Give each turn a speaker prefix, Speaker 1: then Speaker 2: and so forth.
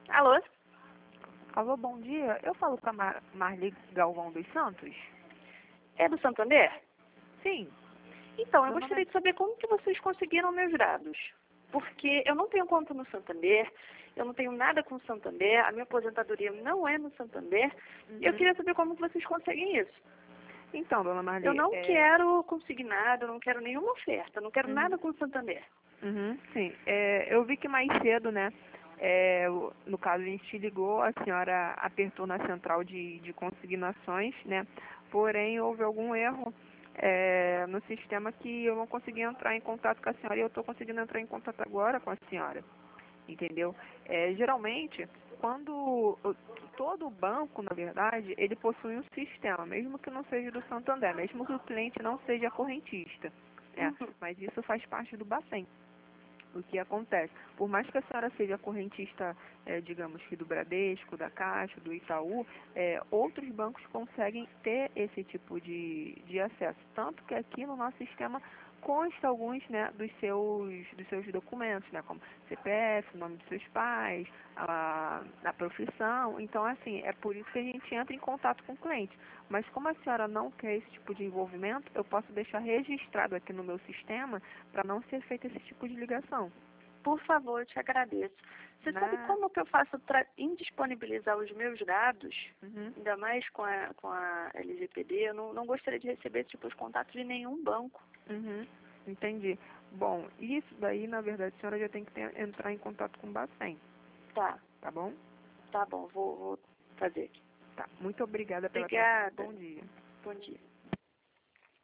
Speaker 1: Alô?
Speaker 2: Alô, bom dia. Eu falo com a Marli Galvão dos Santos?
Speaker 1: É do Santander?
Speaker 2: Sim.
Speaker 1: Então, eu
Speaker 2: Meu nome
Speaker 1: gostaria de saber como que vocês conseguiram meus dados. Porque eu não tenho conta no Santander, eu não tenho nada com o Santander, a minha aposentadoria não é no Santander, e eu queria saber como que vocês conseguem isso.
Speaker 2: Então, dona Marli...
Speaker 1: Eu não quero consignado, eu não quero nenhuma oferta, eu não quero nada com o Santander.
Speaker 2: Sim. Eu vi que mais cedo, né, no caso a gente te ligou, a senhora apertou na central de consignações, né, porém houve algum erro no sistema que eu não consegui entrar em contato com a senhora e eu estou conseguindo entrar em contato agora com a senhora, entendeu? Geralmente, quando todo banco, na verdade, ele possui um sistema, mesmo que não seja do Santander, mesmo que o cliente não seja correntista, né, mas isso faz parte do Bacen. O que acontece? Por mais que a senhora seja correntista, digamos que do Bradesco, da Caixa, do Itaú, outros bancos conseguem ter esse tipo de acesso. Tanto que aqui no nosso sistema consta alguns, né, dos seus documentos, né, como CPF, o nome dos seus pais, a profissão. Então, assim, é por isso que a gente entra em contato com o cliente. Mas como a senhora não quer esse tipo de envolvimento, eu posso deixar registrado aqui no meu sistema para não ser feito esse tipo de ligação.
Speaker 1: Por favor, eu te agradeço. Você sabe como que eu faço para indisponibilizar os meus dados, ainda mais com a LGPD? Eu não gostaria de receber esse tipo de contato de nenhum banco.
Speaker 2: Entendi. Bom, isso daí, na verdade, a senhora já tem que entrar em contato com o Bacen.
Speaker 1: Tá.
Speaker 2: Tá bom?
Speaker 1: Tá bom, vou fazer aqui.
Speaker 2: Tá. Muito obrigada pela
Speaker 1: Obrigada.
Speaker 2: atenção. Bom dia.
Speaker 1: Bom dia.